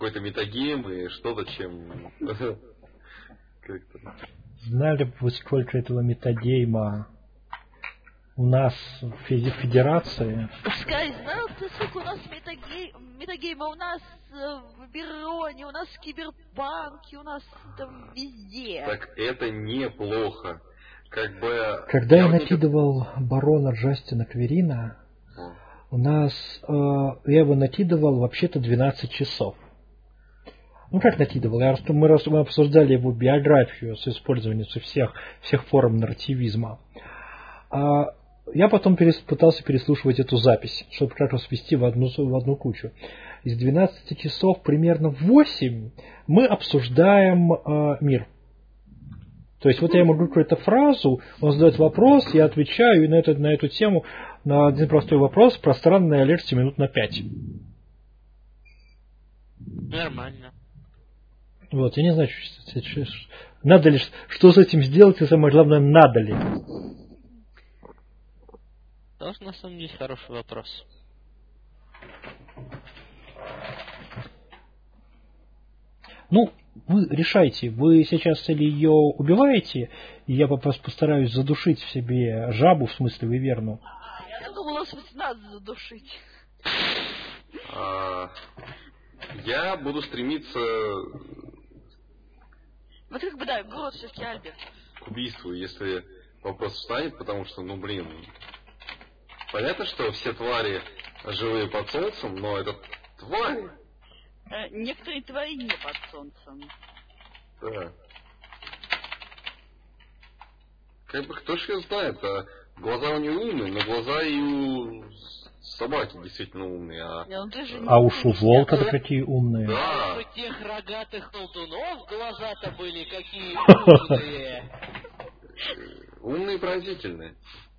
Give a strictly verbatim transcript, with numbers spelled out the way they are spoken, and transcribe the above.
какой-то метагейм и что-то, чем... Знали бы вы, сколько этого метагейма у нас в Федерации? Скай, знал ты, сколько у нас метагейм, метагейма у нас в Бироне, у нас в Киберпанке, у нас там везде. Так это неплохо. Как бы... Когда я, я накидывал не... барона Джастина Кверина, О. у нас... Э, я его накидывал вообще-то двенадцать часов. Ну, как накидывал? Я, мы, мы обсуждали его биографию с использованием всех, всех форм нарративизма. А я потом перес, пытался переслушивать эту запись, чтобы как раз свести в одну, в одну кучу. Из двенадцати часов примерно восемь мы обсуждаем э, мир. То есть вот я ему говорю какую-то фразу, он задает вопрос, я отвечаю, и на эту, на эту тему, на один простой вопрос, пространная лекция минут на пять. Нормально. Вот, я не знаю, что, что, надо ли, что с этим сделать, и самое главное, надо ли. Тоже, на самом деле, хороший вопрос. Ну, вы решайте, вы сейчас или ее убиваете, и я постараюсь задушить в себе жабу, в смысле выверну. Я думала, что надо задушить. А, я буду стремиться... Вот как бы, да, город все-таки Альберт. К убийству, если вопрос встанет, потому что, ну, блин... Понятно, что все твари живые под солнцем, но это твари. Э, некоторые твари не под солнцем. Да. Как бы кто ж ее знает, а глаза у нее умные, но глаза и у собаки действительно умные. А, не, ну, а уж у волка-то какие умные. Да. А у тех рогатых колдунов глаза-то были какие умные. Умные и поразительные.